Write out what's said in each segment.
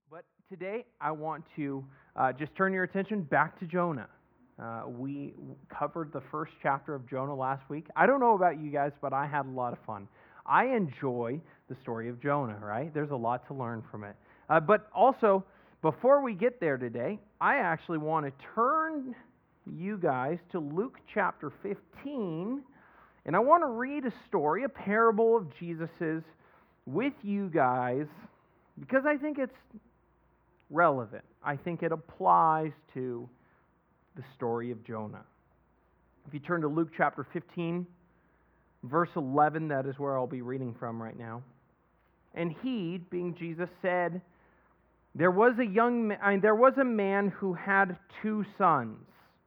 But today I want to just turn your attention back to Jonah. We covered the first chapter of Jonah last week. I don't know about you guys, but I had a lot of fun. I enjoy the story of Jonah, right? There's a lot to learn from it. But also, before we get there today, I actually want to turn you guys to Luke chapter 15, and I want to read a story, a parable of Jesus's with you guys, because I think it's relevant. I think it applies to the story of Jonah. If you turn to Luke chapter 15, verse 11, that is where I'll be reading from right now. And he, being Jesus, said, there was a man who had 2 sons.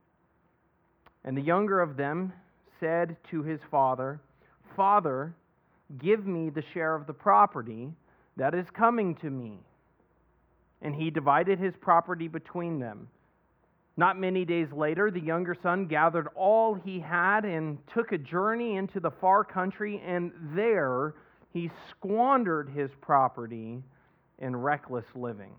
And the younger of them said to his father, Father, give me the share of the property that is coming to me. And he divided his property between them. Not many days later, the younger son gathered all he had and took a journey into the far country, and there he squandered his property in reckless living.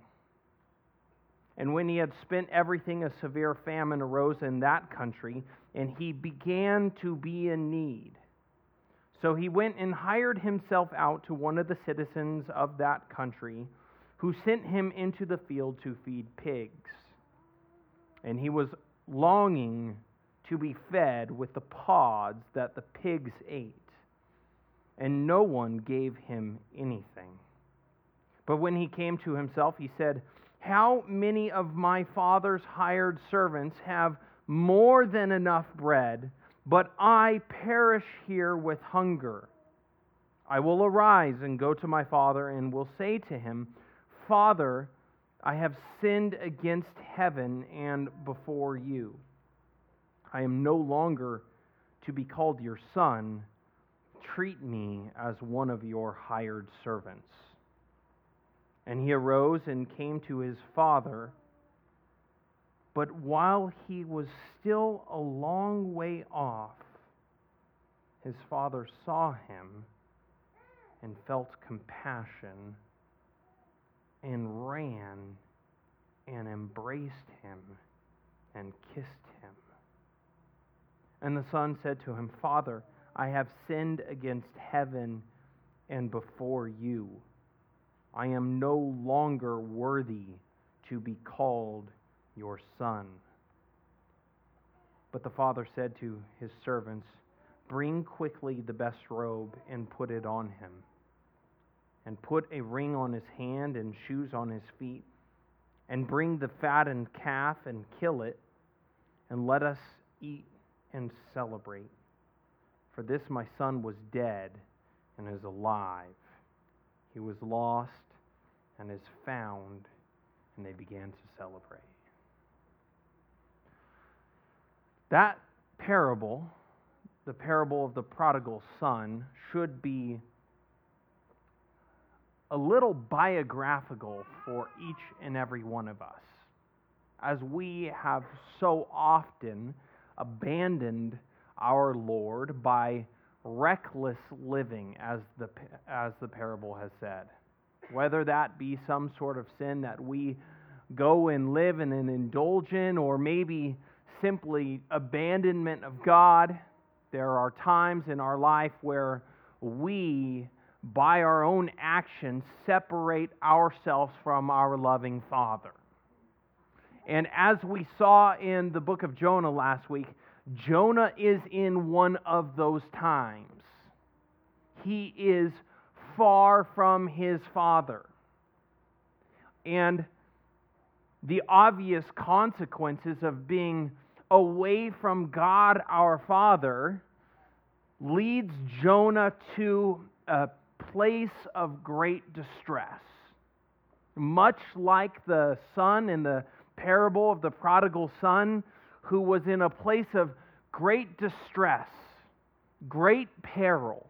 And when he had spent everything, a severe famine arose in that country, and he began to be in need. So he went and hired himself out to one of the citizens of that country, who sent him into the field to feed pigs. And he was longing to be fed with the pods that the pigs ate, and no one gave him anything. But when he came to himself, he said, How many of my father's hired servants have more than enough bread, but I perish here with hunger? I will arise and go to my father, and will say to him, Father, I have sinned against heaven and before you. I am no longer to be called your son. Treat me as one of your hired servants. And he arose and came to his father. But while he was still a long way off, his father saw him and felt compassion, and ran and embraced him and kissed him. And the son said to him, Father, I have sinned against heaven and before you. I am no longer worthy to be called your son. But the father said to his servants, Bring quickly the best robe and put it on him, and put a ring on his hand and shoes on his feet, and bring the fattened calf and kill it, and let us eat and celebrate. For this my son was dead and is alive. He was lost and is found, and they began to celebrate. That parable, the parable of the prodigal son, should be a little biographical for each and every one of us, as we have so often abandoned our Lord by reckless living, as the parable has said. Whether that be some sort of sin that we go and live in and indulge in, or maybe simply abandonment of God, there are times in our life where we, by our own actions, separate ourselves from our loving Father. And as we saw in the book of Jonah last week, Jonah is in one of those times. He is far from his Father. And the obvious consequences of being away from God our Father leads Jonah to a place of great distress. Much like the son in the parable of the prodigal son, who was in a place of great distress, great peril.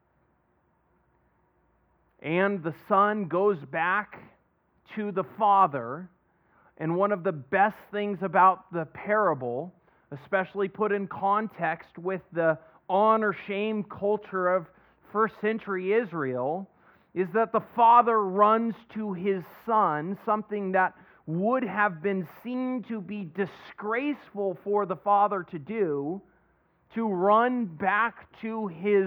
And the son goes back to the father, and one of the best things about the parable, especially put in context with the honor-shame culture of first century Israel, is that the father runs to his son, something that would have been seen to be disgraceful for the father to do, to run back to his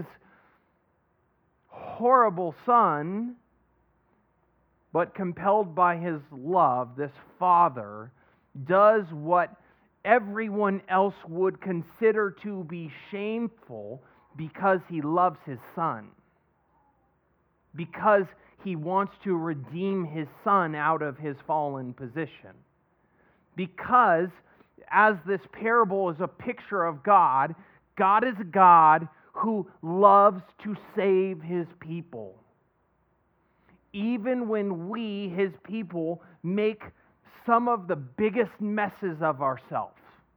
horrible son, but compelled by his love, this father does what everyone else would consider to be shameful because he loves his son. Because he wants to redeem his son out of his fallen position. Because, as this parable is a picture of God, God is a God who loves to save his people. Even when we, his people, make some of the biggest messes of ourselves.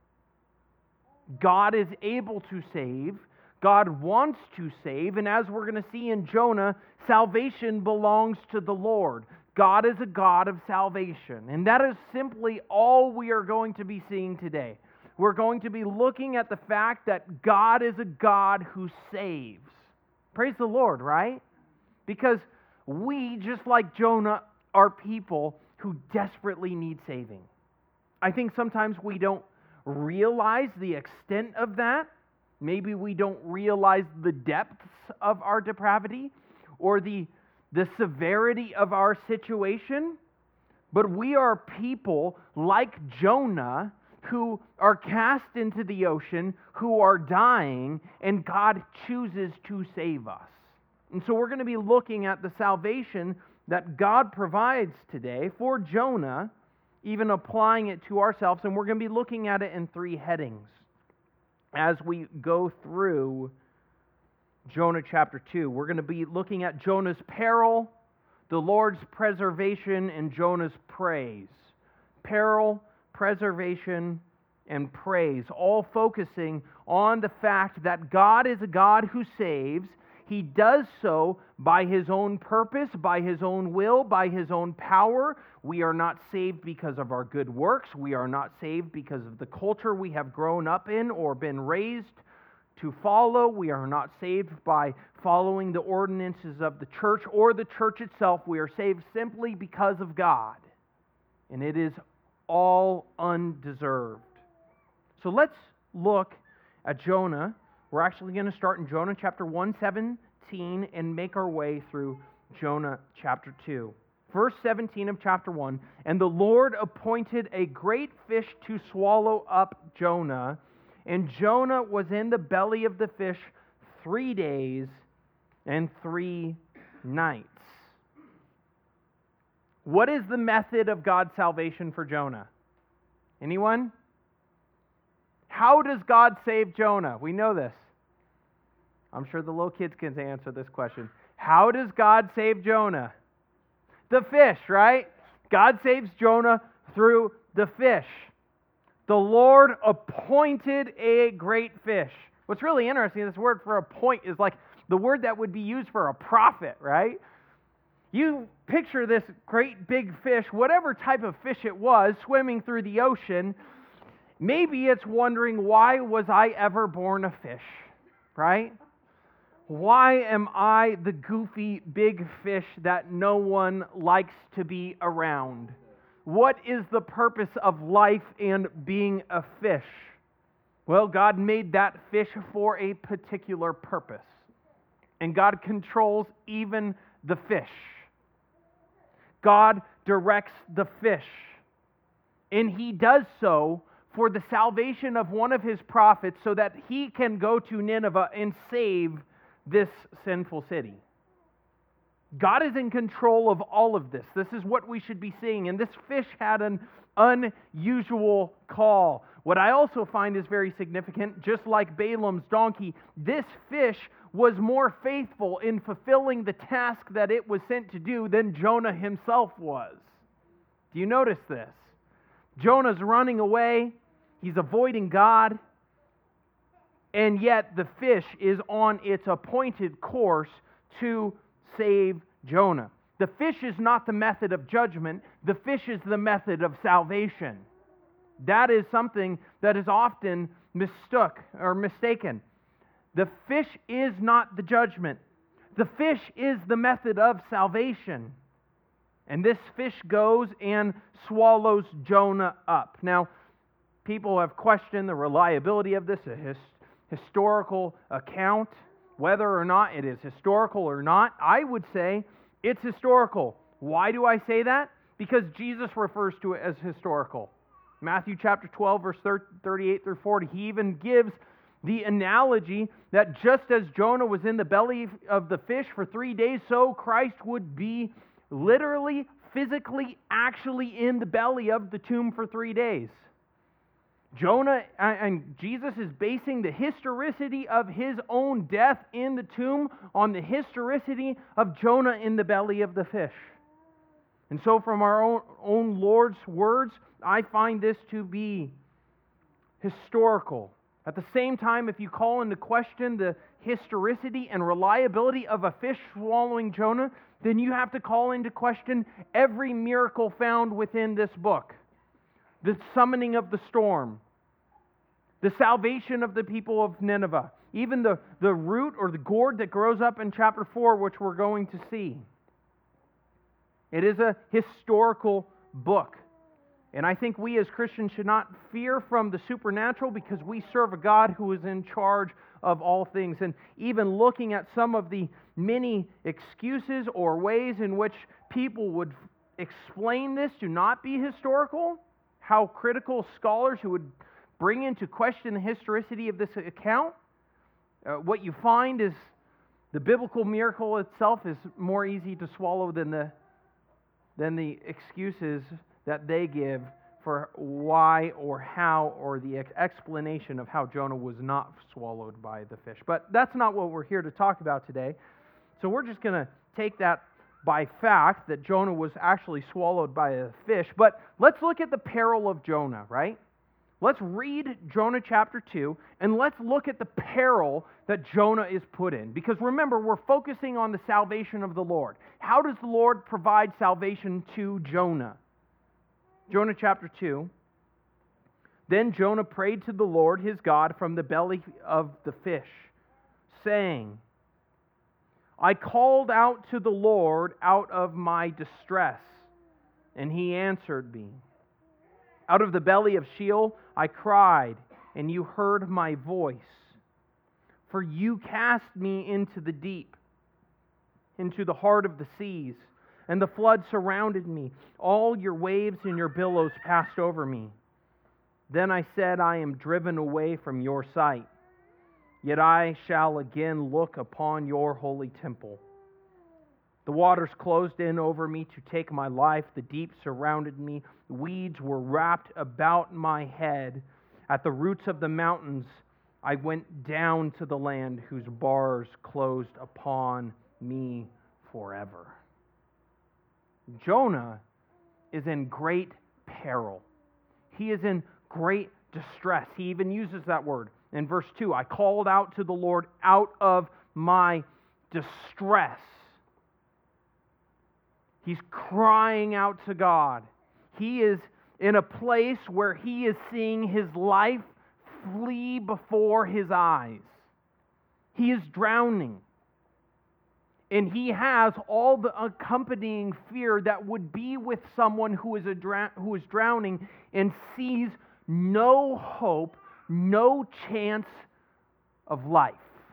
God is able to save. God wants to save. And as we're going to see in Jonah, salvation belongs to the Lord. God is a God of salvation. And that is simply all we are going to be seeing today. We're going to be looking at the fact that God is a God who saves. Praise the Lord, right? Because we, just like Jonah, are people who desperately need saving. I think sometimes we don't realize the extent of that. Maybe we don't realize the depths of our depravity or the severity of our situation. But we are people like Jonah who are cast into the ocean, who are dying, and God chooses to save us. And so we're going to be looking at the salvation that God provides today for Jonah, even applying it to ourselves, and we're going to be looking at it in 3 headings as we go through Jonah chapter 2. We're going to be looking at Jonah's peril, the Lord's preservation, and Jonah's praise. Peril, preservation, and praise, all focusing on the fact that God is a God who saves. He does so by His own purpose, by His own will, by His own power. We are not saved because of our good works. We are not saved because of the culture we have grown up in or been raised to follow. We are not saved by following the ordinances of the church or the church itself. We are saved simply because of God. And it is all undeserved. So let's look at Jonah. We're actually going to start in Jonah chapter 1:17 and make our way through Jonah chapter 2. Verse 17 of chapter 1, "And the Lord appointed a great fish to swallow up Jonah, and Jonah was in the belly of the fish 3 days and 3 nights." What is the method of God's salvation for Jonah? Anyone? How does God save Jonah? We know this. I'm sure the little kids can answer this question. How does God save Jonah? The fish, right? God saves Jonah through the fish. The Lord appointed a great fish. What's really interesting, this word for appoint is like the word that would be used for a prophet, right? You picture this great big fish, whatever type of fish it was, swimming through the ocean. Maybe it's wondering, why was I ever born a fish, right? Why am I the goofy big fish that no one likes to be around? What is the purpose of life and being a fish? Well, God made that fish for a particular purpose. And God controls even the fish. God directs the fish. And He does so for the salvation of one of His prophets so that he can go to Nineveh and save this sinful city. God is in control of all of this. This is what we should be seeing. And this fish had an unusual call. What I also find is very significant, just like Balaam's donkey, this fish was more faithful in fulfilling the task that it was sent to do than Jonah himself was. Do you notice this? Jonah's running away. He's avoiding God. And yet the fish is on its appointed course to save Jonah. The fish is not the method of judgment. The fish is the method of salvation. That is something that is often mistaken. The fish is not the judgment. The fish is the method of salvation. And this fish goes and swallows Jonah up. Now, people have questioned the reliability of this, historical account, whether or not it is historical or not. I would say it's historical. Why do I say that? Because Jesus refers to it as historical. Matthew chapter 12, verse 38 through 40, he even gives the analogy that just as Jonah was in the belly of the fish for 3 days, so Christ would be literally, physically, actually in the belly of the tomb for 3 days. Jonah and Jesus is basing the historicity of his own death in the tomb on the historicity of Jonah in the belly of the fish. And so from our own Lord's words, I find this to be historical. At the same time, if you call into question the historicity and reliability of a fish swallowing Jonah, then you have to call into question every miracle found within this book. The summoning of the storm, the salvation of the people of Nineveh, even the root or the gourd that grows up in chapter 4, which we're going to see. It is a historical book. And I think we as Christians should not fear from the supernatural because we serve a God who is in charge of all things. And even looking at some of the many excuses or ways in which people would explain this to not be historical, how critical scholars who would bring into question the historicity of this account, what you find is the biblical miracle itself is more easy to swallow than the excuses that they give for why or how or the explanation of how Jonah was not swallowed by the fish. But that's not what we're here to talk about today. So we're just going to take that by fact that Jonah was actually swallowed by a fish. But let's look at the peril of Jonah, right? Let's read Jonah chapter 2, and let's look at the peril that Jonah is put in. Because remember, we're focusing on the salvation of the Lord. How does the Lord provide salvation to Jonah? Jonah chapter 2. Then Jonah prayed to the Lord his God from the belly of the fish, saying, I called out to the Lord out of my distress, and he answered me. Out of the belly of Sheol I cried, and you heard my voice. For you cast me into the deep, into the heart of the seas, and the flood surrounded me. All your waves and your billows passed over me. Then I said, I am driven away from your sight, yet I shall again look upon your holy temple. The waters closed in over me to take my life. The deep surrounded me. Weeds were wrapped about my head. At the roots of the mountains, I went down to the land whose bars closed upon me forever. Jonah is in great peril. He is in great distress. He even uses that word in verse 2. I called out to the Lord out of my distress. He's crying out to God. He is in a place where he is seeing his life flee before his eyes. He is drowning. And he has all the accompanying fear that would be with someone who is drowning and sees no hope, no chance of life.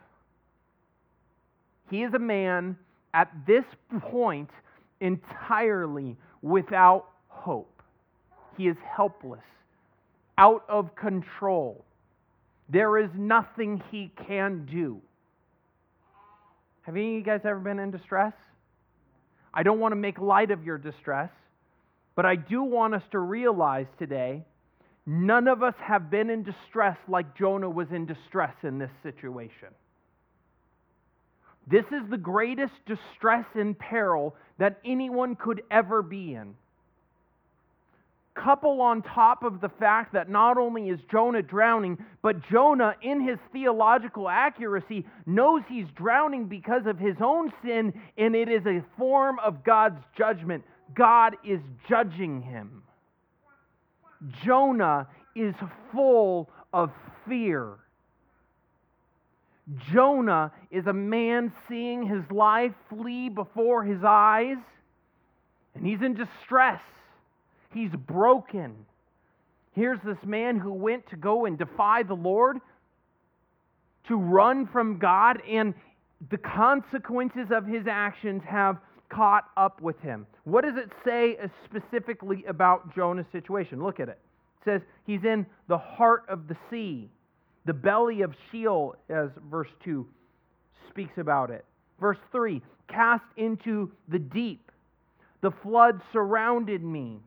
He is a man at this point entirely without hope. He is helpless, out of control. There is nothing he can do. Have any of you guys ever been in distress? I don't want to make light of your distress, but I do want us to realize today, none of us have been in distress like Jonah was in distress in this situation. This is the greatest distress and peril that anyone could ever be in. Couple on top of the fact that not only is Jonah drowning, but Jonah, in his theological accuracy, knows he's drowning because of his own sin, and it is a form of God's judgment. God is judging him. Jonah is full of fear. Jonah is a man seeing his life flee before his eyes, and he's in distress. He's broken. Here's this man who went to go and defy the Lord, to run from God, and the consequences of his actions have caught up with him. What does it say specifically about Jonah's situation? Look at it. It says he's in the heart of the sea, the belly of Sheol, as verse 2 speaks about it. Verse 3, cast into the deep. The flood surrounded me.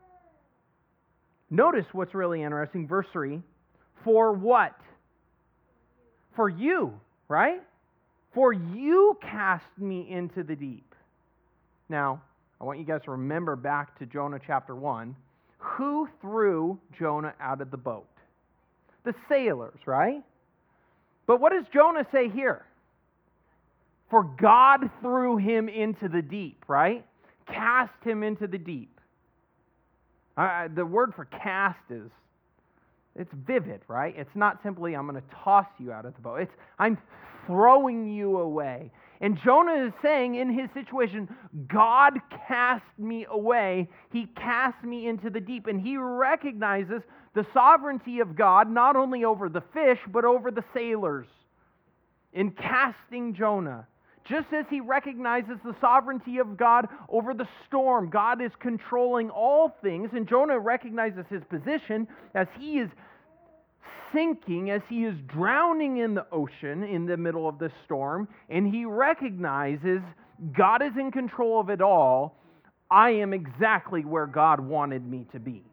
Notice what's really interesting. Verse 3, for what? For you, right? For you cast me into the deep. Now, I want you guys to remember back to Jonah chapter 1. Who threw Jonah out of the boat? The sailors, right? But what does Jonah say here? For God threw him into the deep, right? Cast him into the deep. The word for cast it's vivid, right? It's not simply I'm going to toss you out of the boat. It's I'm throwing you away. And Jonah is saying in his situation, God cast me away. He cast me into the deep. And he recognizes the sovereignty of God not only over the fish, but over the sailors in casting Jonah. Just as he recognizes the sovereignty of God over the storm, God is controlling all things, and Jonah recognizes his position as he is sinking, as he is drowning in the ocean in the middle of this storm, and he recognizes God is in control of it all. I am exactly where God wanted me to be.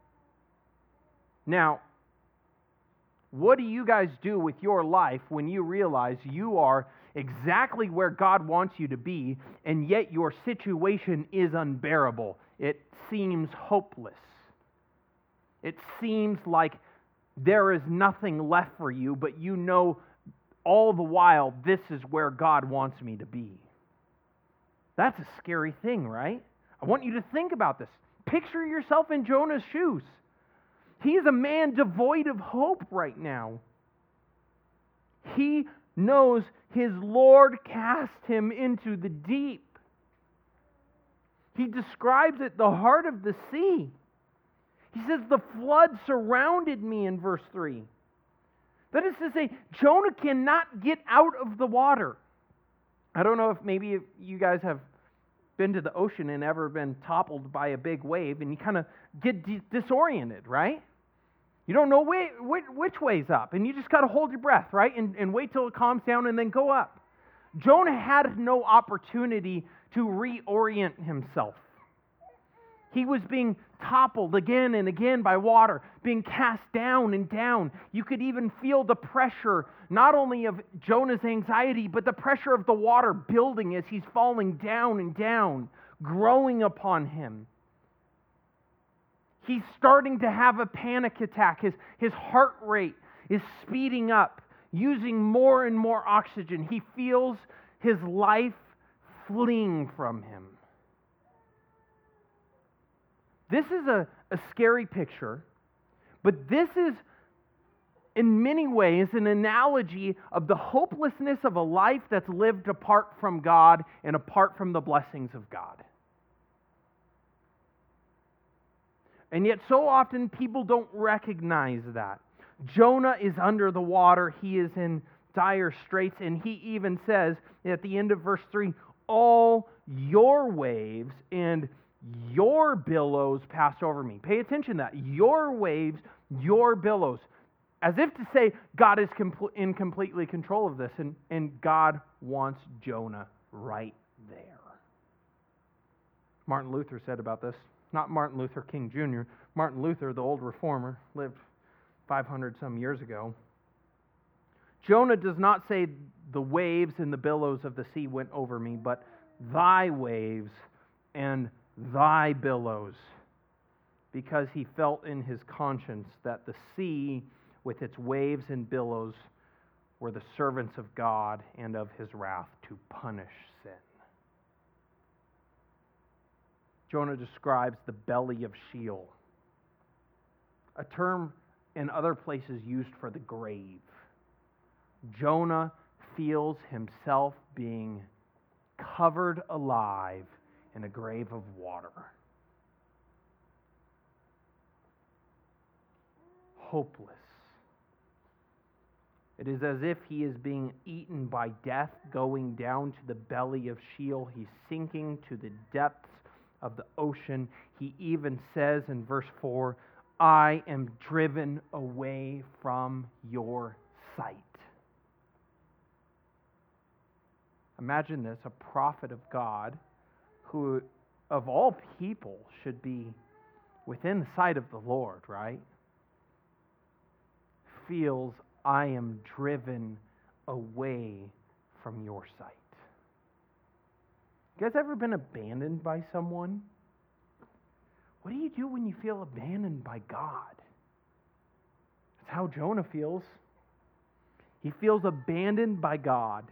Now, what do you guys do with your life when you realize you are exactly where God wants you to be, and yet your situation is unbearable? It seems hopeless. It seems like there is nothing left for you, but you know all the while this is where God wants me to be. That's a scary thing, right? I want you to think about this. Picture yourself in Jonah's shoes. He is a man devoid of hope right now. He knows his Lord cast him into the deep. He describes it the heart of the sea. He says, the flood surrounded me in verse 3. That is to say, Jonah cannot get out of the water. I don't know if maybe you guys have been to the ocean and ever been toppled by a big wave, and you kind of get disoriented, right? You don't know which way's up, and you just got to hold your breath, right? And wait till it calms down and then go up. Jonah had no opportunity to reorient himself. He was being toppled again and again by water, being cast down and down. You could even feel the pressure, not only of Jonah's anxiety, but the pressure of the water building as he's falling down and down, growing upon him. He's starting to have a panic attack. His heart rate is speeding up, using more and more oxygen. He feels his life fleeing from him. This is a scary picture, but this is, in many ways, an analogy of the hopelessness of a life that's lived apart from God and apart from the blessings of God. And yet so often people don't recognize that. Jonah is under the water. He is in dire straits. And he even says at the end of verse 3, all your waves and your billows passed over me. Pay attention to that. Your waves, your billows. As if to say God is in completely control of this. And God wants Jonah right there. Martin Luther said about this. Not Martin Luther King Jr. Martin Luther, the old reformer, lived 500 some years ago. Jonah does not say the waves and the billows of the sea went over me, but thy waves and thy billows, because he felt in his conscience that the sea with its waves and billows were the servants of God and of his wrath to punish sin. Jonah describes the belly of Sheol, a term in other places used for the grave. Jonah feels himself being covered alive in a grave of water. Hopeless. It is as if he is being eaten by death, going down to the belly of Sheol. He's sinking to the depths of the ocean. He even says in verse 4, I am driven away from your sight. Imagine this, a prophet of God who, of all people, should be within the sight of the Lord, right? Feels, I am driven away from your sight. You guys ever been abandoned by someone? What do you do when you feel abandoned by God? That's how Jonah feels. He feels abandoned by God.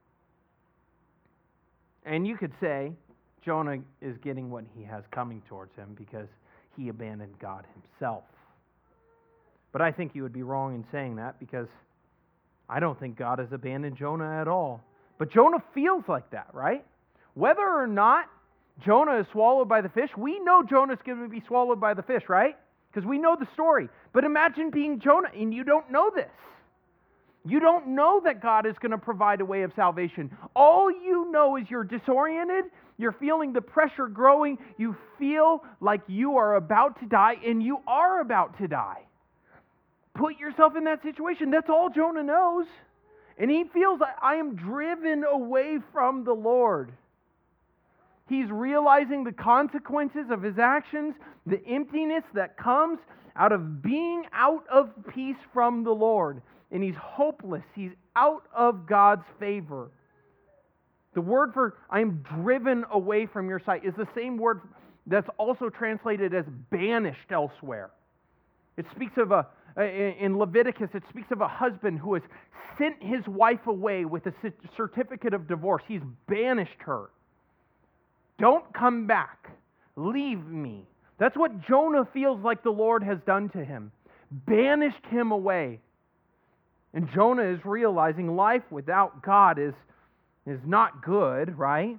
And you could say Jonah is getting what he has coming towards him because he abandoned God himself. But I think you would be wrong in saying that because I don't think God has abandoned Jonah at all. But Jonah feels like that, right? Whether or not Jonah is swallowed by the fish, we know Jonah's going to be swallowed by the fish, right? Because we know the story. But imagine being Jonah and you don't know this. You don't know that God is going to provide a way of salvation. All you know is you're disoriented, you're feeling the pressure growing, you feel like you are about to die, and you are about to die. Put yourself in that situation. That's all Jonah knows. And he feels like, I am driven away from the Lord. He's realizing the consequences of his actions, the emptiness that comes out of being out of peace from the Lord. And he's hopeless. He's out of God's favor. The word for I am driven away from your sight is the same word that's also translated as banished elsewhere. It speaks of in Leviticus, it speaks of a husband who has sent his wife away with a certificate of divorce. He's banished her. Don't come back. Leave me. That's what Jonah feels like the Lord has done to him. Banished him away. And Jonah is realizing life without God is not good, right?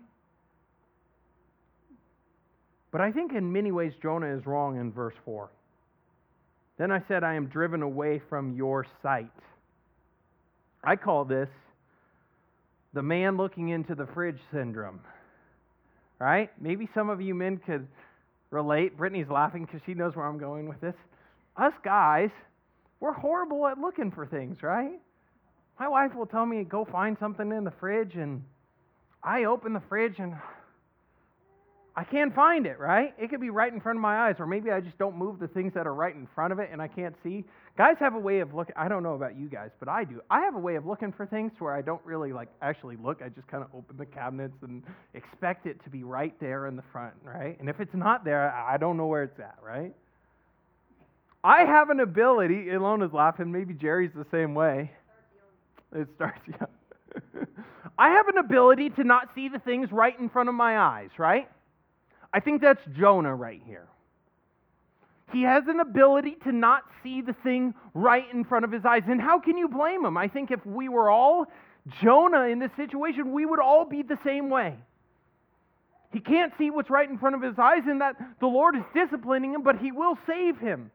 But I think in many ways Jonah is wrong in verse 4. Then I said, I am driven away from your sight. I call this the man looking into the fridge syndrome. Right? Maybe some of you men could relate. Brittany's laughing because she knows where I'm going with this. Us guys, we're horrible at looking for things, right? My wife will tell me, go find something in the fridge, and I open the fridge and I can't find it, right? It could be right in front of my eyes, or maybe I just don't move the things that are right in front of it and I can't see. Guys have a way of looking. I don't know about you guys, but I do. I have a way of looking for things where I don't really actually look. I just kind of open the cabinets and expect it to be right there in the front, right? And if it's not there, I don't know where it's at, right? I have an ability. Ilona's laughing. Maybe Jerry's the same way. It starts, yeah. I have an ability to not see the things right in front of my eyes, right? I think that's Jonah right here. He has an ability to not see the thing right in front of his eyes. And how can you blame him? I think if we were all Jonah in this situation, we would all be the same way. He can't see what's right in front of his eyes, and that the Lord is disciplining him, but he will save him.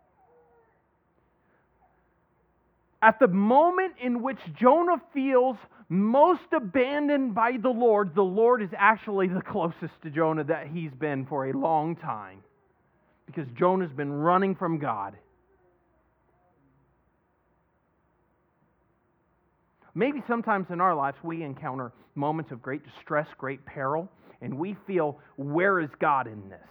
At the moment in which Jonah feels most abandoned by the Lord is actually the closest to Jonah that he's been for a long time. Because Jonah's been running from God. Maybe sometimes in our lives we encounter moments of great distress, great peril, and we feel, where is God in this?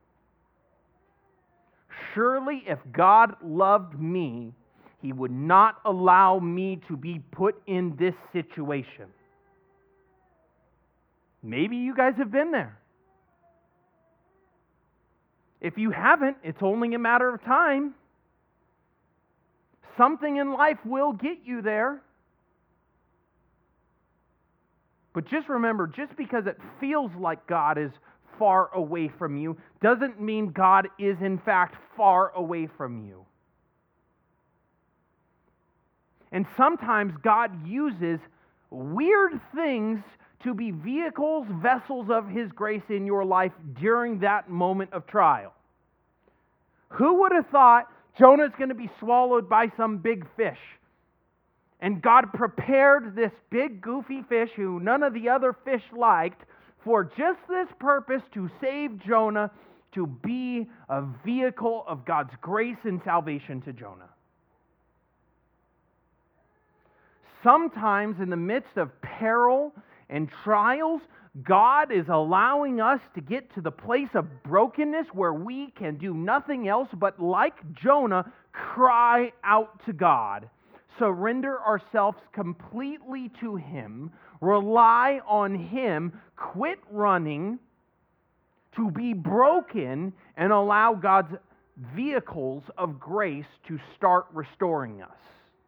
Surely if God loved me, He would not allow me to be put in this situation. Maybe you guys have been there. If you haven't, it's only a matter of time. Something in life will get you there. But just remember, just because it feels like God is far away from you, doesn't mean God is in fact far away from you. And sometimes God uses weird things to be vehicles, vessels of His grace in your life during that moment of trial. Who would have thought Jonah's going to be swallowed by some big fish? And God prepared this big goofy fish who none of the other fish liked for just this purpose, to save Jonah, to be a vehicle of God's grace and salvation to Jonah. Sometimes in the midst of peril and trials, God is allowing us to get to the place of brokenness where we can do nothing else but, like Jonah, cry out to God. Surrender ourselves completely to Him, rely on Him, quit running, to be broken, and allow God's vehicles of grace to start restoring us.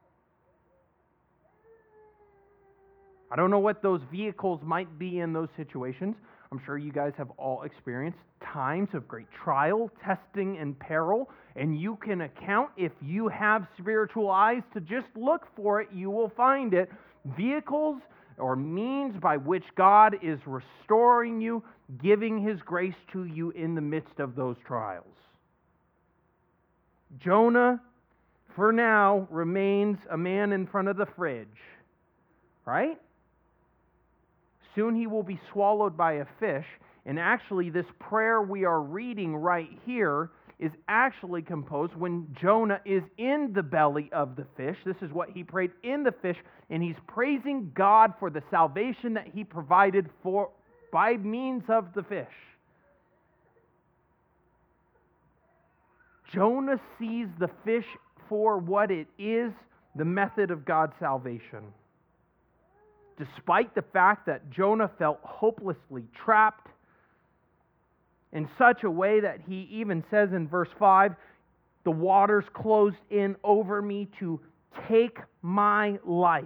I don't know what those vehicles might be in those situations. I'm sure you guys have all experienced times of great trial, testing, and peril, and you can account, if you have spiritual eyes to just look for it, you will find it. Vehicles or means by which God is restoring you, giving His grace to you in the midst of those trials. Jonah, for now, remains a man in front of the fridge, right? Soon he will be swallowed by a fish. And actually, this prayer we are reading right here is actually composed when Jonah is in the belly of the fish. This is what he prayed in the fish, and he's praising God for the salvation that He provided for by means of the fish. Jonah sees the fish for what it is, the method of God's salvation. Despite the fact that Jonah felt hopelessly trapped in such a way that he even says in verse 5, the waters closed in over me to take my life.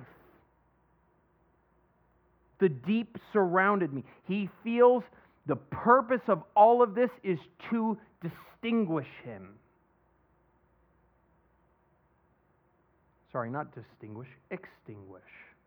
The deep surrounded me. He feels the purpose of all of this is to distinguish him. Sorry, not distinguish, extinguish.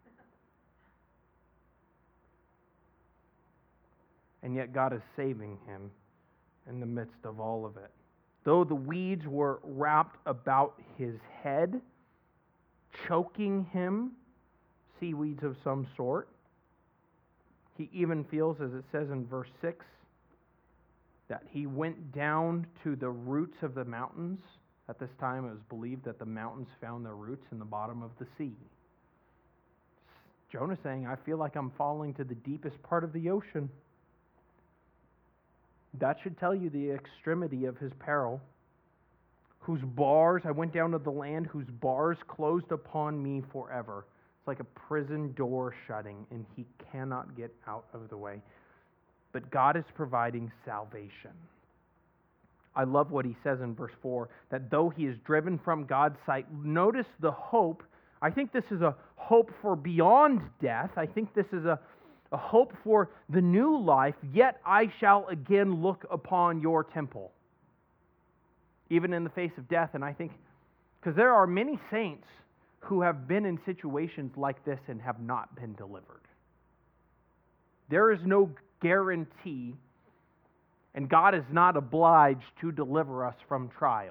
And yet God is saving him in the midst of all of it. Though the weeds were wrapped about his head, choking him, seaweeds of some sort, he even feels, as it says in verse 6, that he went down to the roots of the mountains. At this time, it was believed that the mountains found their roots in the bottom of the sea. Jonah saying, I feel like I'm falling to the deepest part of the ocean. That should tell you the extremity of his peril. Whose bars, I went down to the land, whose bars closed upon me forever. It's like a prison door shutting, and he cannot get out of the way. But God is providing salvation. I love what he says in verse 4, that though he is driven from God's sight, notice the hope. I think this is a hope for beyond death. I think this is a hope for the new life, yet I shall again look upon your temple. Even in the face of death, and I think, because there are many saints who have been in situations like this and have not been delivered. There is no guarantee, and God is not obliged to deliver us from trials.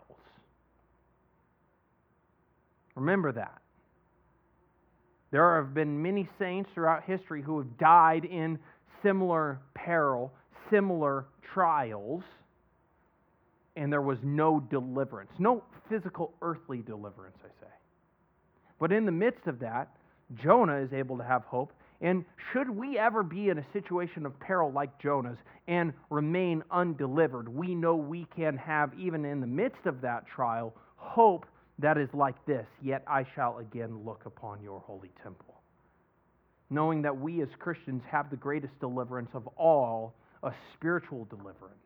Remember that. There have been many saints throughout history who have died in similar peril, similar trials, and there was no deliverance. No physical, earthly deliverance, I say. But in the midst of that, Jonah is able to have hope. And should we ever be in a situation of peril like Jonah's and remain undelivered, we know we can have, even in the midst of that trial, hope that is like this, yet I shall again look upon your holy temple. Knowing that we as Christians have the greatest deliverance of all, a spiritual deliverance.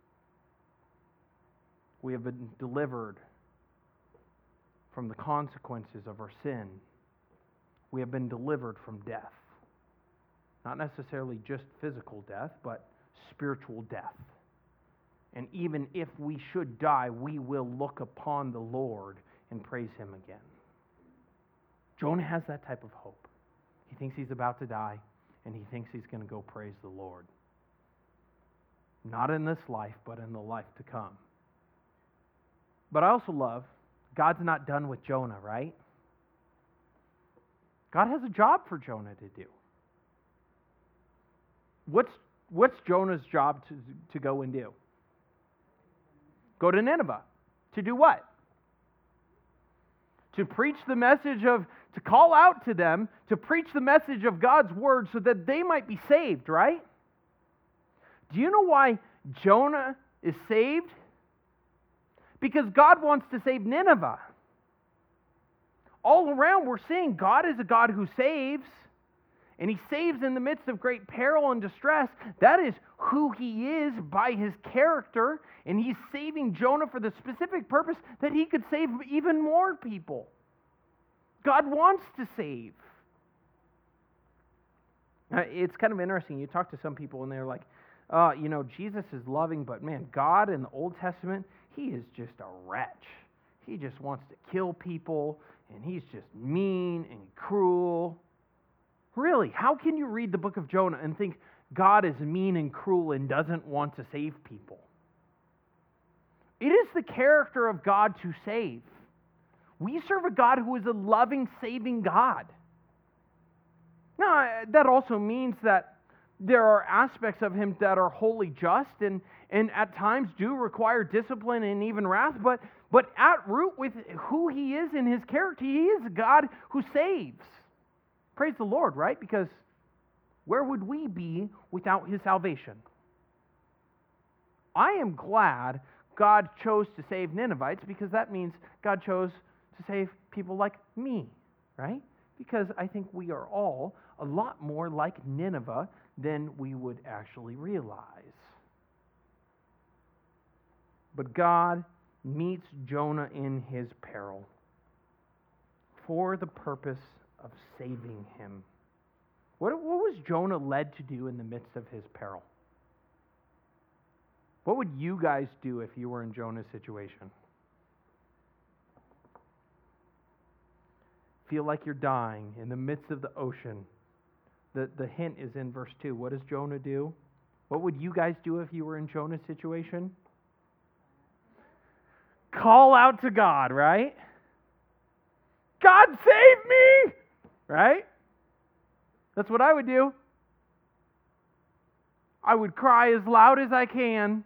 We have been delivered from the consequences of our sin. We have been delivered from death. Not necessarily just physical death, but spiritual death. And even if we should die, we will look upon the Lord and praise Him again. Jonah has that type of hope. He thinks he's about to die, and he thinks he's going to go praise the Lord. Not in this life, but in the life to come. But I also love, God's not done with Jonah, right? God has a job for Jonah to do. What's Jonah's job to go and do? Go to Nineveh. To do what? To preach the message of, to call out to them, to preach the message of God's word so that they might be saved, right? Do you know why Jonah is saved? Because God wants to save Nineveh. All around we're seeing God is a God who saves, and He saves in the midst of great peril and distress. That is who He is by His character, and He's saving Jonah for the specific purpose that He could save even more people. God wants to save. It's kind of interesting. You talk to some people and they're like, Jesus is loving, but man, God in the Old Testament, He is just a wretch. He just wants to kill people, and He's just mean and cruel. Really, how can you read the book of Jonah and think God is mean and cruel and doesn't want to save people? It is the character of God to save. We serve a God who is a loving, saving God. Now, that also means that there are aspects of Him that are wholly just and at times do require discipline and even wrath, but at root with who He is in His character, He is a God who saves. Praise the Lord, right? Because where would we be without His salvation? I am glad God chose to save Ninevites because that means God chose to save people like me, right? Because I think we are all a lot more like Nineveh than we would actually realize. But God meets Jonah in his peril for the purpose of saving him. What was Jonah led to do in the midst of his peril? What would you guys do if you were in Jonah's situation? Feel like you're dying in the midst of the ocean. The hint is in verse 2. What does Jonah do? What would you guys do if you were in Jonah's situation? Call out to God, right? God, save me! Right? That's what I would do. I would cry as loud as I can.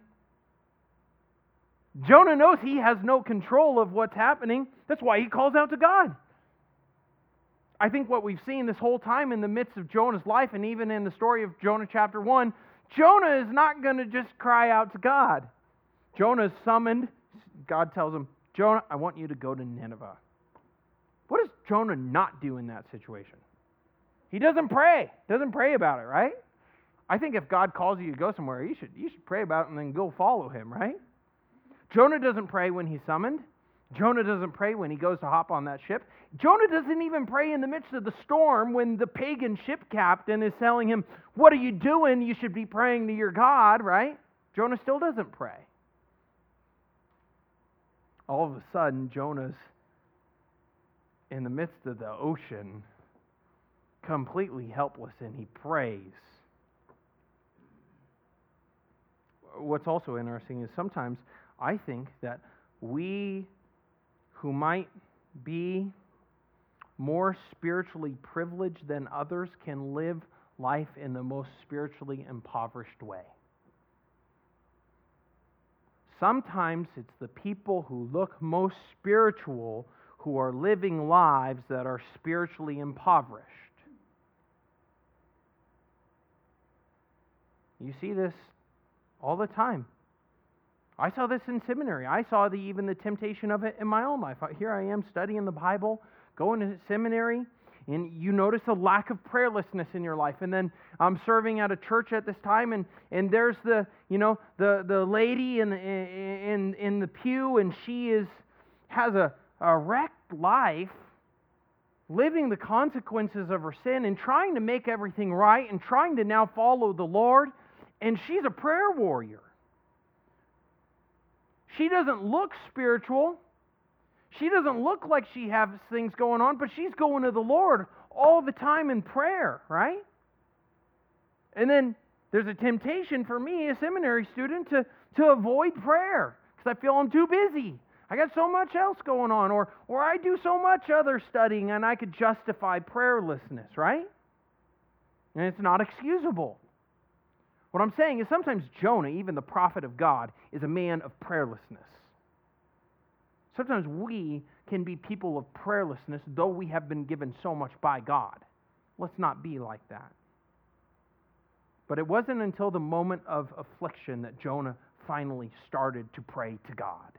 Jonah knows he has no control of what's happening. That's why he calls out to God. I think what we've seen this whole time in the midst of Jonah's life, and even in the story of Jonah chapter 1, Jonah is not going to just cry out to God. Jonah is summoned. God tells him, Jonah, I want you to go to Nineveh. What does Jonah not do in that situation? He doesn't pray. Doesn't pray about it, right? I think if God calls you to go somewhere, you should pray about it and then go follow Him, right? Jonah doesn't pray when he's summoned. Jonah doesn't pray when he goes to hop on that ship. Jonah doesn't even pray in the midst of the storm when the pagan ship captain is telling him, what are you doing? You should be praying to your God, right? Jonah still doesn't pray. All of a sudden, Jonah's in the midst of the ocean, completely helpless, and he prays. What's also interesting is sometimes I think that we who might be more spiritually privileged than others can live life in the most spiritually impoverished way. Sometimes it's the people who look most spiritual who are living lives that are spiritually impoverished. You see this all the time. I saw this in seminary. I saw even the temptation of it in my own life. Here I am studying the Bible, going to seminary, and you notice a lack of prayerlessness in your life. And then I'm serving at a church at this time, and there's the lady in the pew, and she has a wrecked life, living the consequences of her sin and trying to make everything right and trying to now follow the Lord. And she's a prayer warrior. She doesn't look spiritual. She doesn't look like she has things going on, but she's going to the Lord all the time in prayer, right? And then there's a temptation for me, a seminary student, to avoid prayer because I feel I'm too busy. I got so much else going on, or I do so much other studying and I could justify prayerlessness, right? And it's not excusable. What I'm saying is sometimes Jonah, even the prophet of God, is a man of prayerlessness. Sometimes we can be people of prayerlessness, though we have been given so much by God. Let's not be like that. But it wasn't until the moment of affliction that Jonah finally started to pray to God.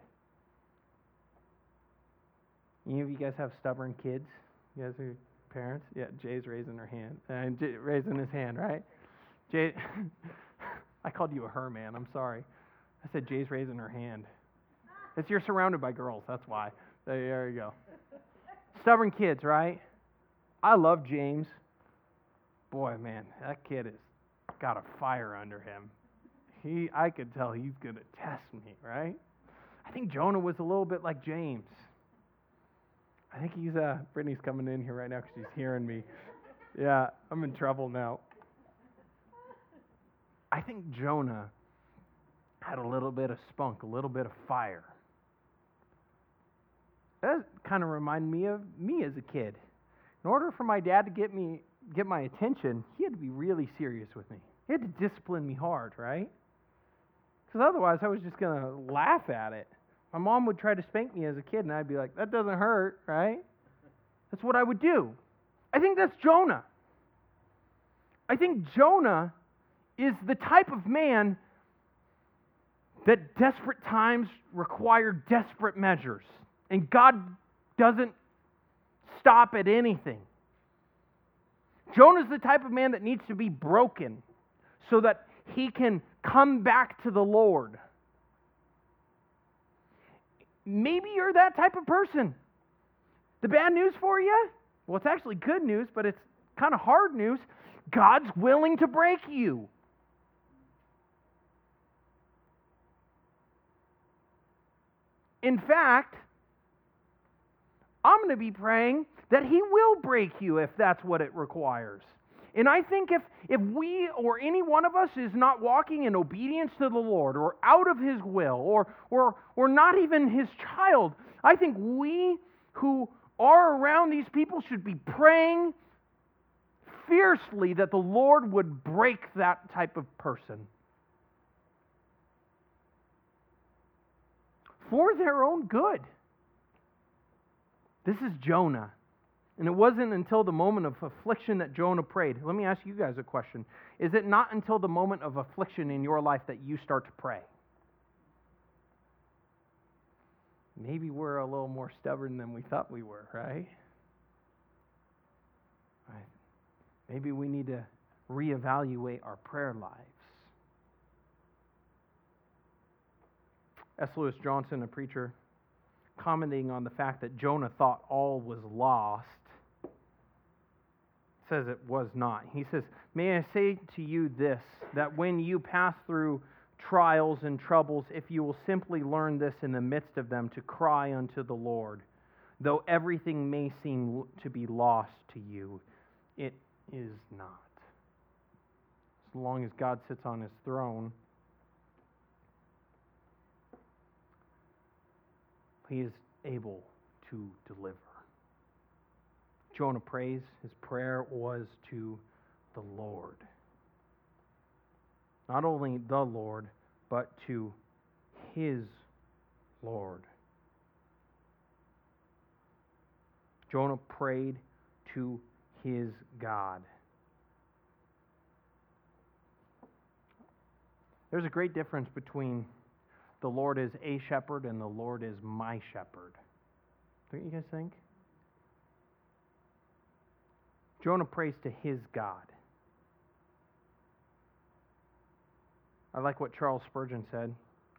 Any of you guys have stubborn kids? You guys are parents? Yeah, Jay's raising her hand. Raising his hand, right? Jay, I called you a her, man. I'm sorry. I said Jay's raising her hand. You're surrounded by girls, that's why. There you go. Stubborn kids, right? I love James. Boy, man, that kid has got a fire under him. I could tell he's going to test me, right? I think Jonah was a little bit like James. I think Brittany's coming in here right now because she's hearing me. Yeah, I'm in trouble now. I think Jonah had a little bit of spunk, a little bit of fire. That kind of reminded me of me as a kid. In order for my dad to get my attention, he had to be really serious with me. He had to discipline me hard, right? Because otherwise I was just going to laugh at it. My mom would try to spank me as a kid, and I'd be like, that doesn't hurt, right? That's what I would do. I think that's Jonah. I think Jonah is the type of man that desperate times require desperate measures. And God doesn't stop at anything. Jonah's the type of man that needs to be broken so that he can come back to the Lord. Maybe you're that type of person. The bad news for you? Well, it's actually good news, but it's kind of hard news. God's willing to break you. In fact, I'm going to be praying that He will break you if that's what it requires. And I think if we or any one of us is not walking in obedience to the Lord or out of His will or not even His child, I think we who are around these people should be praying fiercely that the Lord would break that type of person. For their own good. This is Jonah. And it wasn't until the moment of affliction that Jonah prayed. Let me ask you guys a question. Is it not until the moment of affliction in your life that you start to pray? Maybe we're a little more stubborn than we thought we were, right? Maybe we need to reevaluate our prayer lives. S. Lewis Johnson, a preacher, commenting on the fact that Jonah thought all was lost, says it was not. He says, "May I say to you this, that when you pass through trials and troubles, if you will simply learn this in the midst of them, to cry unto the Lord, though everything may seem to be lost to you, it is not." As long as God sits on His throne, He is able to deliver. Jonah prays. His prayer was to the Lord. Not only the Lord, but to His Lord. Jonah prayed to his God. There's a great difference between the Lord is a shepherd and the Lord is my shepherd. Don't you guys think? Jonah prays to his God. I like what Charles Spurgeon said.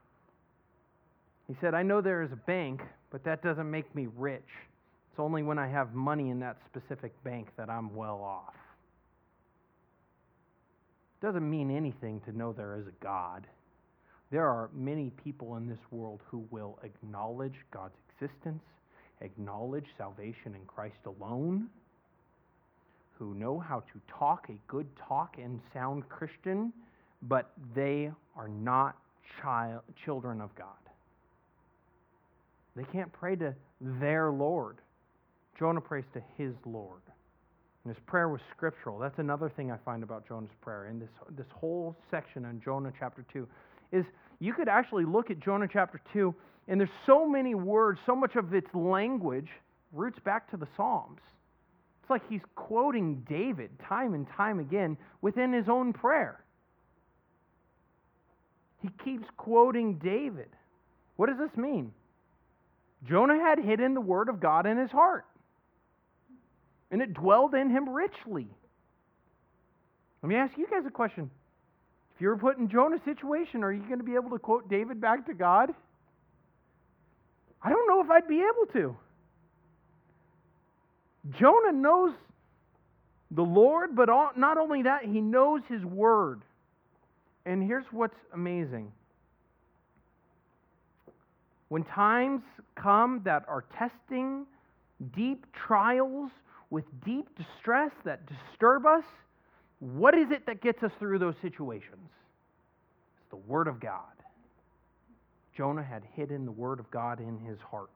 He said, "I know there is a bank, but that doesn't make me rich. It's only when I have money in that specific bank that I'm well off." It doesn't mean anything to know there is a God. There are many people in this world who will acknowledge God's existence, acknowledge salvation in Christ alone, who know how to talk a good talk and sound Christian, but they are not children of God. They can't pray to their Lord. Jonah prays to his Lord. And his prayer was scriptural. That's another thing I find about Jonah's prayer. In this whole section in Jonah chapter 2 is you could actually look at Jonah chapter 2, and there's so many words, so much of its language roots back to the Psalms. It's like he's quoting David time and time again within his own prayer. He keeps quoting David. What does this mean? Jonah had hidden the word of God in his heart, and it dwelled in him richly. Let me ask you guys a question. If you were put in Jonah's situation, are you going to be able to quote David back to God? I don't know if I'd be able to. Jonah knows the Lord, but not only that, he knows his word. And here's what's amazing. When times come that are testing, deep trials with deep distress that disturb us, what is it that gets us through those situations? It's the Word of God. Jonah had hidden the Word of God in his heart.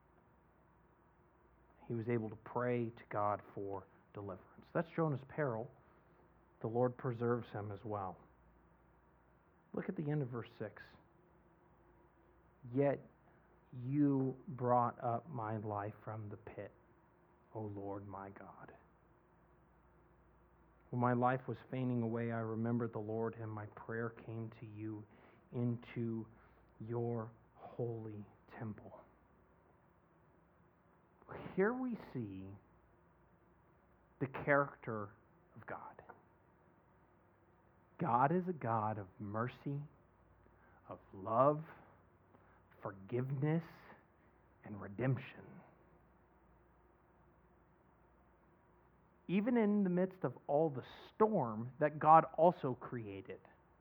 He was able to pray to God for deliverance. That's Jonah's peril. The Lord preserves him as well. Look at the end of verse 6. Yet you brought up my life from the pit, O Lord my God. When my life was fainting away, I remembered the Lord, and my prayer came to you into your holy temple. Here we see the character of God. God is a God of mercy, of love, forgiveness, and redemption. Even in the midst of all the storm that God also created.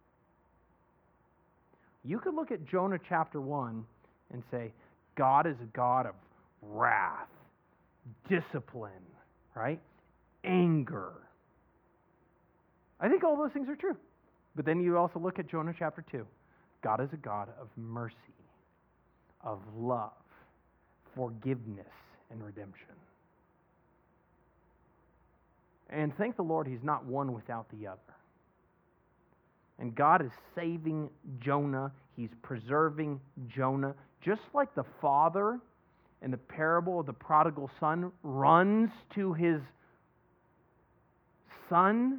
You could look at Jonah chapter 1 and say, God is a God of wrath, discipline, right? Anger. I think all those things are true. But then you also look at Jonah chapter 2. God is a God of mercy, of love, forgiveness, and redemption. And thank the Lord, he's not one without the other. And God is saving Jonah. He's preserving Jonah. Just like the father in the parable of the prodigal son runs to his son,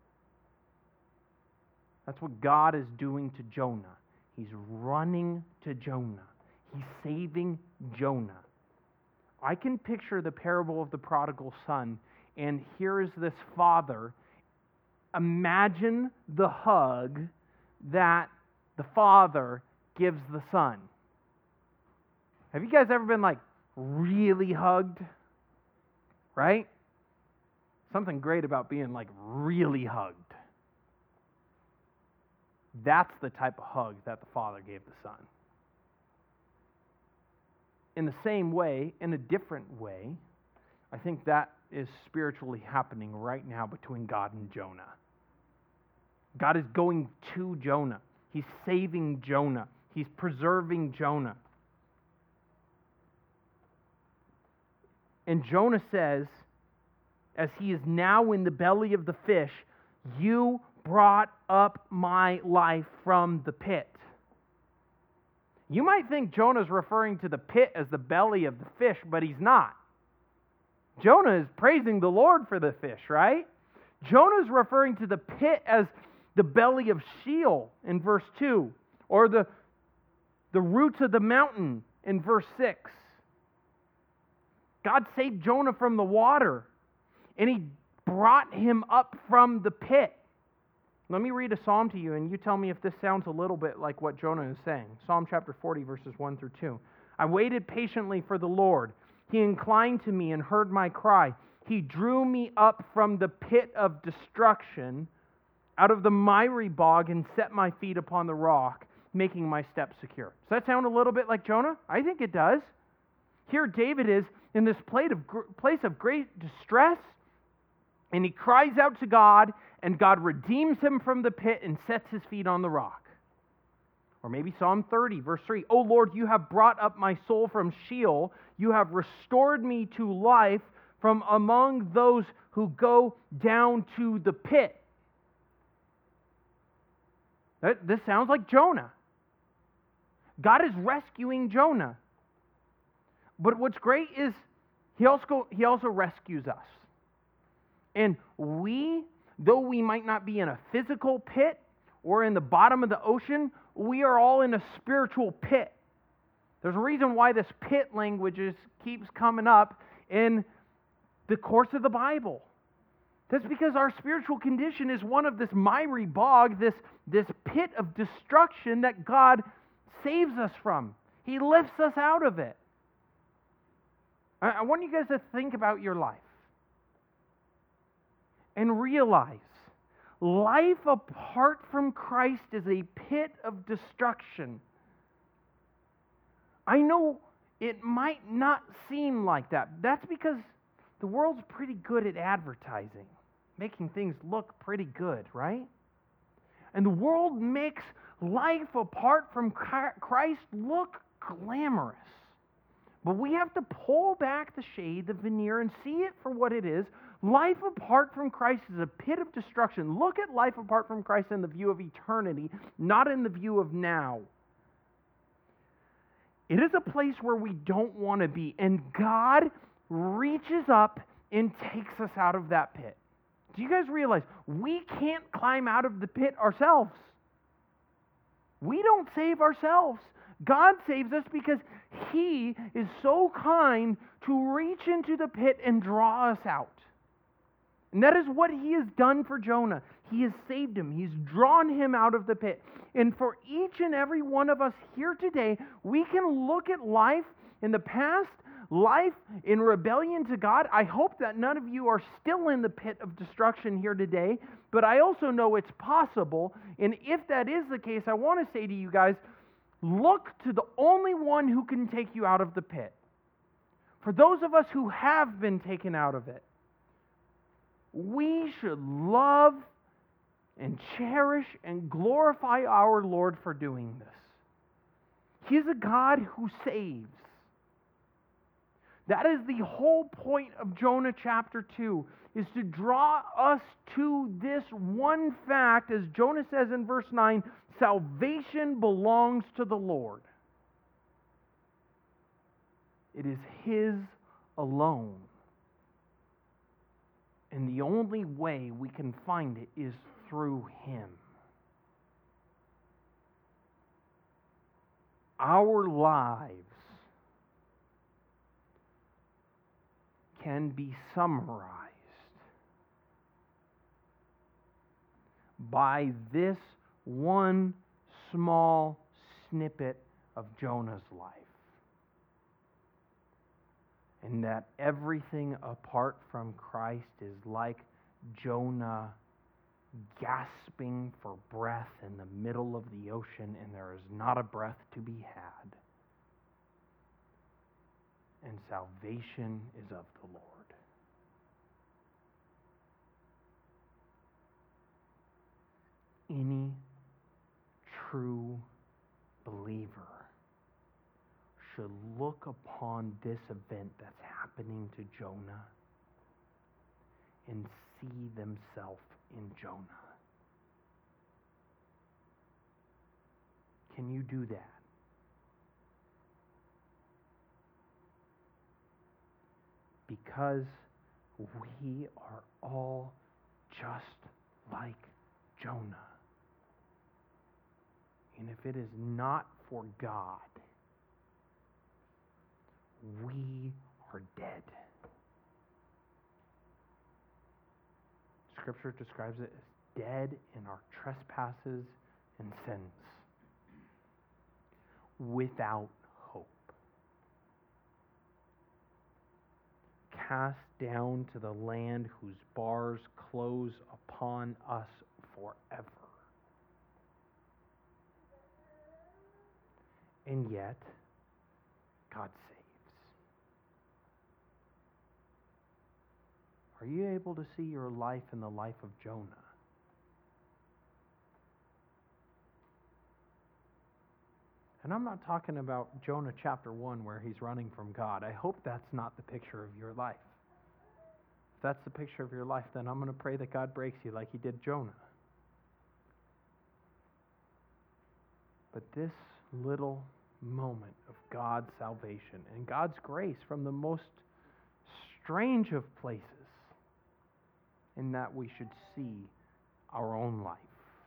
that's what God is doing to Jonah. He's running to Jonah. He's saving Jonah. I can picture the parable of the prodigal son, and here is this father. Imagine the hug that the father gives the son. Have you guys ever been really hugged? Right? Something great about being really hugged. That's the type of hug that the father gave the son. In the same way, in a different way, I think that is spiritually happening right now between God and Jonah. God is going to Jonah. He's saving Jonah. He's preserving Jonah. And Jonah says, as he is now in the belly of the fish, you brought up my life from the pit. You might think Jonah's referring to the pit as the belly of the fish, but he's not. Jonah is praising the Lord for the fish, right? Jonah's referring to the pit as the belly of Sheol in verse 2, or the roots of the mountain in verse 6. God saved Jonah from the water, and he brought him up from the pit. Let me read a psalm to you, and you tell me if this sounds a little bit like what Jonah is saying. Psalm chapter 40, verses 1 through 2. I waited patiently for the Lord. He inclined to me and heard my cry. He drew me up from the pit of destruction, out of the miry bog, and set my feet upon the rock, making my steps secure. Does that sound a little bit like Jonah? I think it does. Here David is in this place of great distress. And he cries out to God, and God redeems him from the pit and sets his feet on the rock. Or maybe Psalm 30, verse 3. O Lord, you have brought up my soul from Sheol. You have restored me to life from among those who go down to the pit. This sounds like Jonah. God is rescuing Jonah. But what's great is he also rescues us. And we, though we might not be in a physical pit or in the bottom of the ocean, we are all in a spiritual pit. There's a reason why this pit language keeps coming up in the course of the Bible. That's because our spiritual condition is one of this miry bog, this pit of destruction that God saves us from. He lifts us out of it. I want you guys to think about your life and realize life apart from Christ is a pit of destruction. I know it might not seem like that. That's because the world's pretty good at advertising, making things look pretty good, right? And the world makes life apart from Christ look glamorous. But we have to pull back the shade, the veneer, and see it for what it is. Life apart from Christ is a pit of destruction. Look at life apart from Christ in the view of eternity, not in the view of now. It is a place where we don't want to be, and God reaches up and takes us out of that pit. Do you guys realize we can't climb out of the pit ourselves? We don't save ourselves. God saves us because He is so kind to reach into the pit and draw us out. And that is what He has done for Jonah. He has saved him. He's drawn him out of the pit. And for each and every one of us here today, we can look at life in the past, life in rebellion to God. I hope that none of you are still in the pit of destruction here today, but I also know it's possible. And if that is the case, I want to say to you guys, look to the only one who can take you out of the pit. For those of us who have been taken out of it, we should love and cherish and glorify our Lord for doing this. He is a God who saves. That is the whole point of Jonah chapter 2, is to draw us to this one fact, as Jonah says in verse 9, salvation belongs to the Lord. It is His alone. And the only way we can find it is through Him. Our lives can be summarized by this one small snippet of Jonah's life. And that everything apart from Christ is like Jonah gasping for breath in the middle of the ocean, and there is not a breath to be had. And salvation is of the Lord. Any true believer should look upon this event that's happening to Jonah and see themselves in Jonah. Can you do that? Because we are all just like Jonah. And if it is not for God, we are dead. Scripture describes it as dead in our trespasses and sins, without hope, cast down to the land whose bars close upon us forever. And yet, God saves. Are you able to see your life in the life of Jonah? And I'm not talking about Jonah chapter 1 where he's running from God. I hope that's not the picture of your life. If that's the picture of your life, then I'm going to pray that God breaks you like he did Jonah. But this little moment of God's salvation and God's grace from the most strange of places, in that we should see our own life.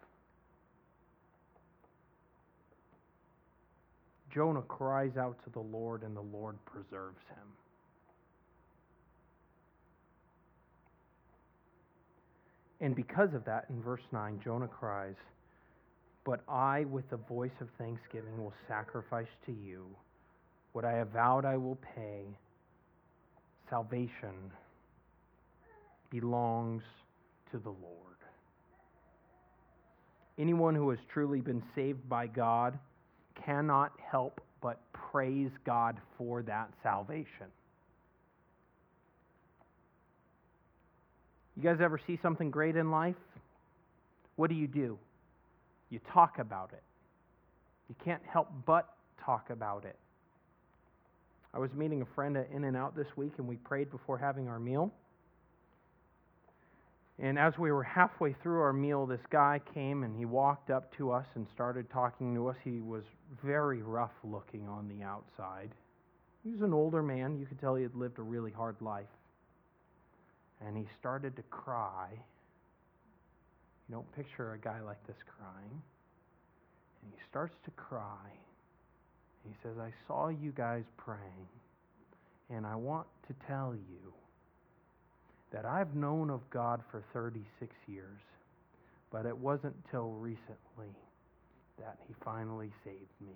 Jonah cries out to the Lord, and the Lord preserves him. And because of that, in verse 9, Jonah cries, "But I, with the voice of thanksgiving, will sacrifice to you. What I have vowed I will pay. Salvation belongs to the Lord." Anyone who has truly been saved by God cannot help but praise God for that salvation. You guys ever see something great in life? What do? You talk about it. You can't help but talk about it. I was meeting a friend at In-N-Out this week, and we prayed before having our meal. And as we were halfway through our meal, this guy came and he walked up to us and started talking to us. He was very rough looking on the outside. He was an older man. You could tell he had lived a really hard life. And he started to cry. You don't picture a guy like this crying. And he starts to cry. He says, "I saw you guys praying, and I want to tell you that I've known of God for 36 years, but it wasn't till recently that he finally saved me."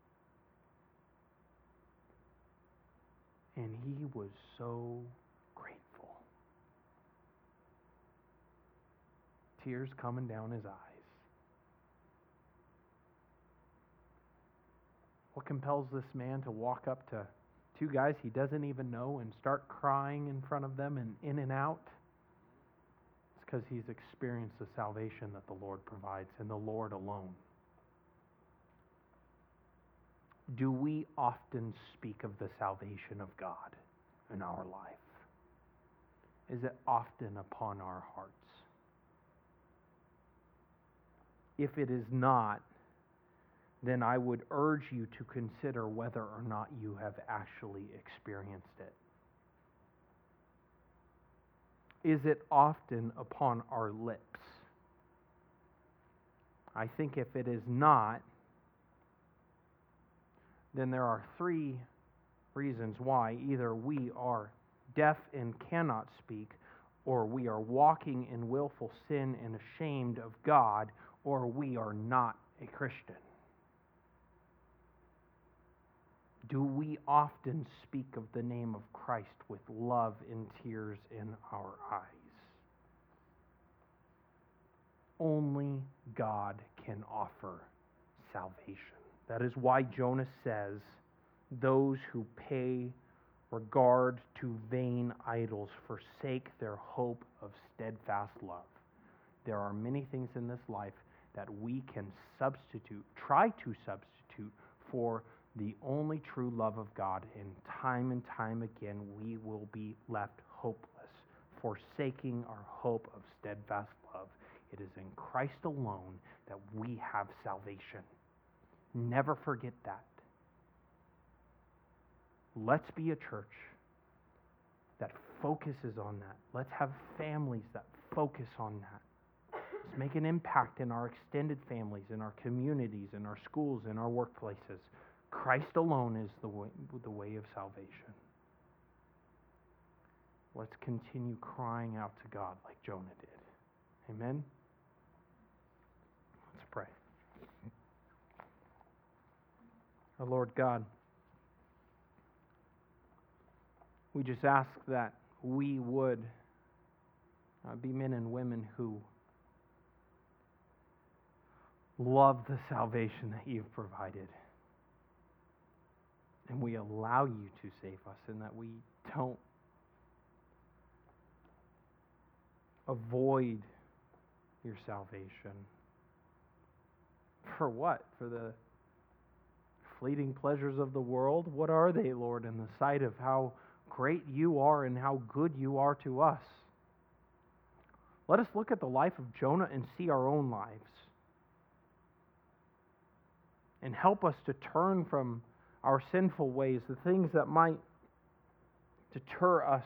And he was so grateful. Tears coming down his eyes. What compels this man to walk up to two guys he doesn't even know and start crying in front of them and In-N-Out? It's because he's experienced the salvation that the Lord provides, and the Lord alone. Do we often speak of the salvation of God in our life? Is it often upon our hearts? If it is not, then I would urge you to consider whether or not you have actually experienced it. Is it often upon our lips? I think if it is not, then there are three reasons why. Either we are deaf and cannot speak, or we are walking in willful sin and ashamed of God, or we are not a Christian. Do we often speak of the name of Christ with love and tears in our eyes? Only God can offer salvation. That is why Jonah says, "Those who pay regard to vain idols forsake their hope of steadfast love." There are many things in this life that we can try to substitute for the only true love of God, and time again we will be left hopeless, forsaking our hope of steadfast love. It is in Christ alone that we have salvation. Never forget that. Let's be a church that focuses on that. Let's have families that focus on that. Let's make an impact in our extended families, in our communities, in our schools, in our workplaces. Christ alone is the way of salvation. Let's continue crying out to God like Jonah did. Amen? Let's pray. Our Lord God, we just ask that we would be men and women who love the salvation that you've provided. And we allow you to save us, and that we don't avoid your salvation. For what? For the fleeting pleasures of the world? What are they, Lord, in the sight of how great you are and how good you are to us? Let us look at the life of Jonah and see our own lives. And help us to turn from our sinful ways, the things that might deter us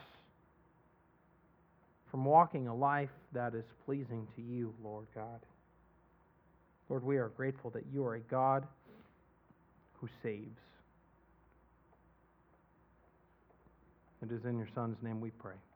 from walking a life that is pleasing to you, Lord God. Lord, we are grateful that you are a God who saves. It is in your Son's name we pray.